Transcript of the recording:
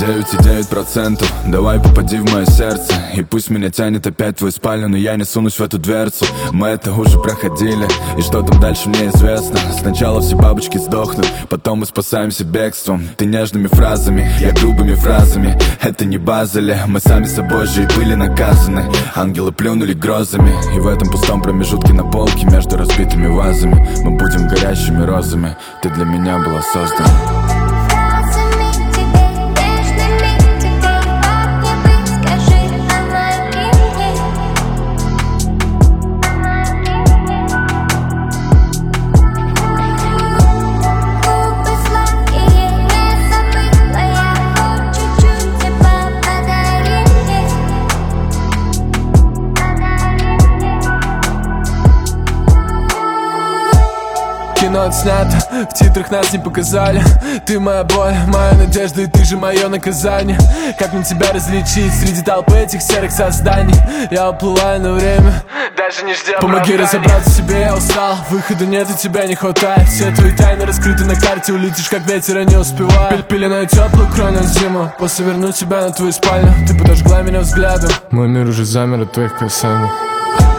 99,9%. Давай попади в мое сердце, и пусть меня тянет опять в твою спальню, но я не сунусь в эту дверцу. Мы это уже проходили, и что там дальше мне известно. Сначала все бабочки сдохнут, потом мы спасаемся бегством. Ты нежными фразами, я грубыми фразами. Это не Базеле, мы сами собой же и были наказаны. Ангелы плюнули грозами, и в этом пустом промежутке на полке между разбитыми вазами мы будем горящими розами. Ты для меня была создана. Кино отснято, в титрах нас не показали. Ты моя боль, моя надежда, и ты же мое наказание. Как мне тебя различить среди толпы этих серых созданий? Я уплываю на время, даже не ждя. Помоги разобраться в себе, я устал. Выхода нет, и тебя не хватает. Все твои тайны раскрыты на карте, улетишь как ветер, а не успеваю. Пеленаю теплую кровь на зиму, после верну тебя на твою спальню. Ты подожгла меня взглядом, мой мир уже замер от твоих касаний.